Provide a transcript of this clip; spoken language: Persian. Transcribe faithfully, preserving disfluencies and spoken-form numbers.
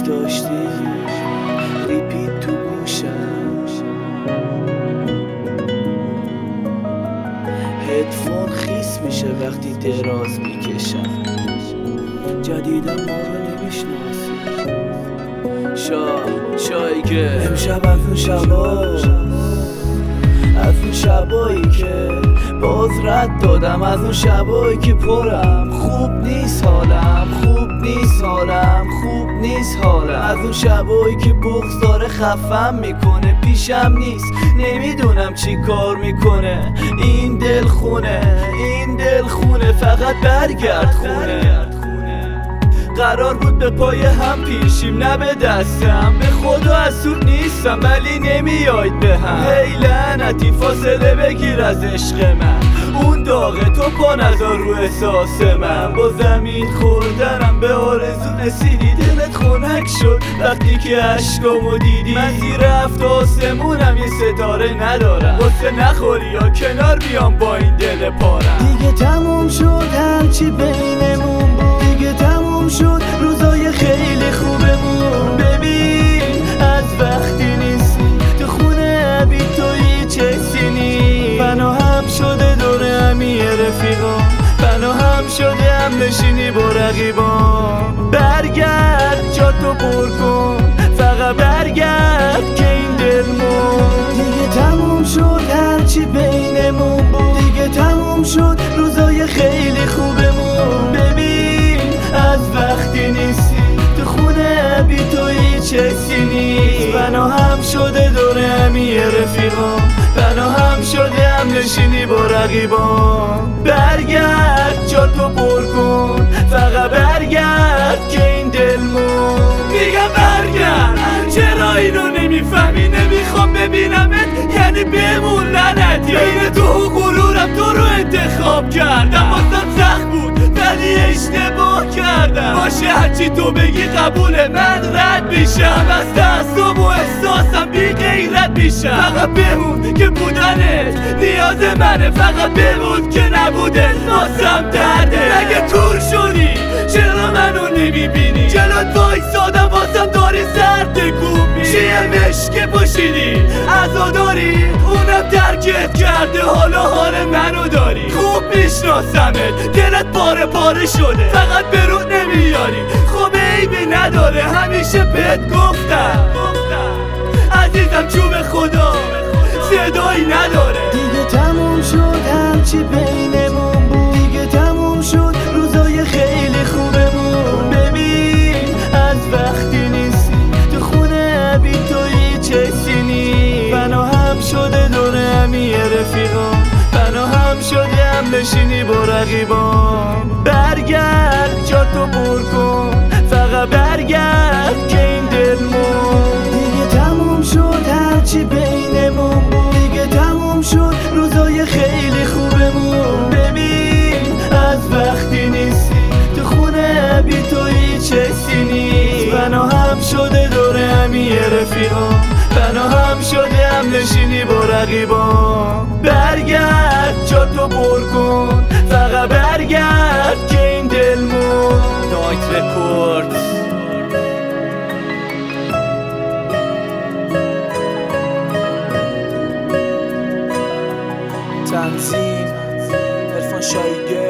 داشتی ریپیت تو گوشم، هدفون خیس میشه وقتی دراز میکشم، جدیدم ما رو نمیشناسی. شا شایگه امشب از اون شبا، از اون شبایی که باز رد دادم، از اون شبایی که پرم خوب نیست حالم، خوب نیست حالم، خوب نیست حالم. از اون شبایی که بغض داره خفم میکنه، پیشم نیست نمیدونم چی کار میکنه. این دل خونه، این دل خونه، فقط برگرد خونه. قرار بود به پای هم پیشیم نه به دستم، به خدا اصور نیستم ولی نمیاید به هم. هی لعنتی فاصله بگیر از عشق من، اون داغه تو پا نذار رو احساس من. با زمین خوردنم به آرزو رسیدی، دلت خنک شد وقتی که عشقامو دیدی. من زیر هفت آسمونم یه ستاره ندارم، واسه نخوری یا کنار بیام با این دل پارم. دیگه تموم شد هرچی بینمون بود، دیگه تموم شد روزای خیلی خوبمون. ببین از وقتی نیستی تو خونه بی تویی چه سینی، فنا هم شده دور همی رفیقا، فنا هم شده هم نشینی با رقیبان. برگرد جا تو پر کن، فقط برگرد که این دل مون. دیگه تموم شد هرچی بینمون بود، دیگه تموم شد روزای خیلی خوبمون. ببین از وقتی نیستی تو خونه بی تویی چه سینی، فنا هم شده دور همی رفیقا، فنا هم شده هم نشینی با رقیبان. برگرد جا تو پر کن، فقط برگرد که این دل مون. میگم برگرد، چرا اینو نمیفهمی؟ نمیخوام ببینمت یعنی بمون لعنتی. بین تو و غرورم تو رو انتخاب کردم، واسم سخت بود ولی اشتباه کردم. باشه هرچی تو بگی قبول، من رد میشم از تعصب و احساسم بی غیرت میشم. فقط بمون که بودنت نیاز منه، فقط بمون که نبوده واسم درده. اگه کور شدی چرا منو نمیبینی؟ جلوت وایسادم واسم داری سر تکون میدی. چیه مشک پاشیدی عزاداری، اونم ترکت کرده حالا حال منو داری. خوب میشناسمت دلت پاره پاره شده، فقط به رو نمیاری. خب عیبی نداره همیشه بهت گفتم عزیزم چوب خدا صدایی نداره. دیگه تموم شد هرچی بینمون بود، دیگه تموم شد روزای خیلی خوبمون. ببین از وقتی نیستی تو خونه بی تویی چه سینی، فنا هم شده دور همی رفیقا، فنا هم شده هم نشینی با رقیبان. برگرد جا تو پر کن، فقط برگرد که این دل مون. دیگه تموم شد هرچی بینمون بود، دیگه تموم شد روزای خیلی خوبمون. ببین از وقتی نیستی تو خونه بی تویی چه سینی، فنا هم شده دور همی رفیقا، فنا هم شده هم نشینی با رقیبان. برگرد جا تو پر کن، فقط برگرد که این دل مون. نایت رکورد تنظیم عرفان شایگه.